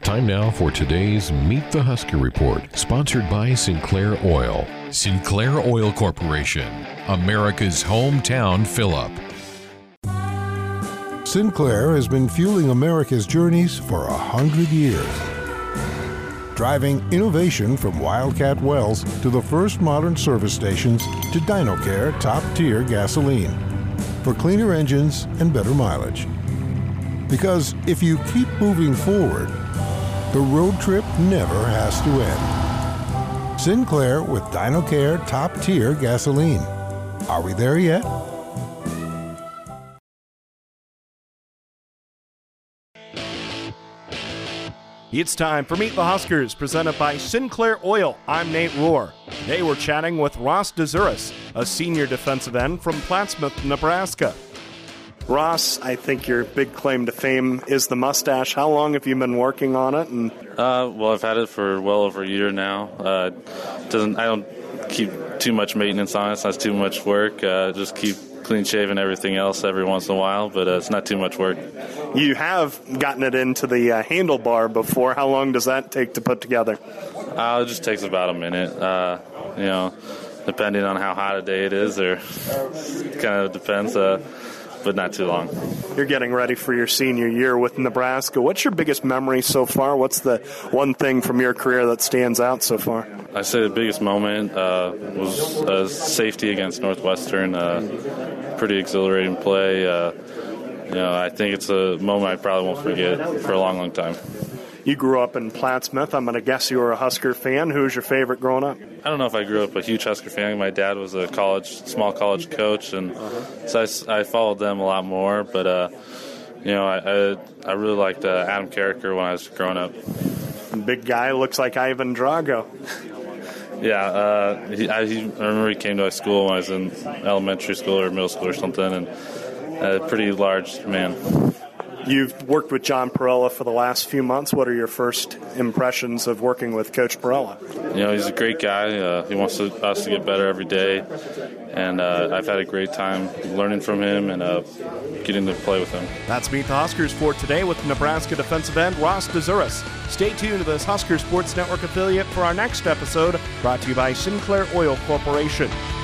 Time now for today's Meet the Husker Report, sponsored by Sinclair Oil. Sinclair Oil Corporation, America's hometown fill-up. Sinclair has been fueling America's journeys for 100 years. Driving innovation from Wildcat Wells to the first modern service stations to DinoCare top-tier gasoline for cleaner engines and better mileage. Because if you keep moving forward, the road trip never has to end. Sinclair with DinoCare top-tier gasoline. Are we there yet? It's time for Meet the Huskers, presented by Sinclair Oil. I'm Nate Rohr. Today we're chatting with Ross DeZuris, a senior defensive end from Plattsmouth, Nebraska. Ross, I think your big claim to fame is the mustache. How long have you been working on it? Well, I've had it for well over a year now. I don't keep too much maintenance on it. It's not too much work. Just keep clean shaven everything else every once in a while, but it's not too much work. You have gotten it into the handlebar before. How long does that take to put together? It just takes about a minute. Depending on how hot a day it is, or kind of depends. But not too long. You're getting ready for your senior year with Nebraska. What's your biggest memory so far? What's the one thing from your career that stands out so far? I say the biggest moment was safety against Northwestern. Pretty exhilarating play. I think it's a moment I probably won't forget for a long, long time. You grew up in Plattsmouth. I'm going to guess you were a Husker fan. Who was your favorite growing up? I don't know if I grew up a huge Husker fan. My dad was a small college coach, and so I followed them a lot more. But I really liked Adam Carriker when I was growing up. Big guy, looks like Ivan Drago. Yeah, I remember he came to my school when I was in elementary school or middle school or something, and a pretty large man. You've worked with John Perella for the last few months. What are your first impressions of working with Coach Perella? He's a great guy. He wants us to get better every day, and I've had a great time learning from him and getting to play with him. That's Meet the Huskers for today with Nebraska defensive end Ross DeZuris. Stay tuned to this Husker Sports Network affiliate for our next episode, brought to you by Sinclair Oil Corporation.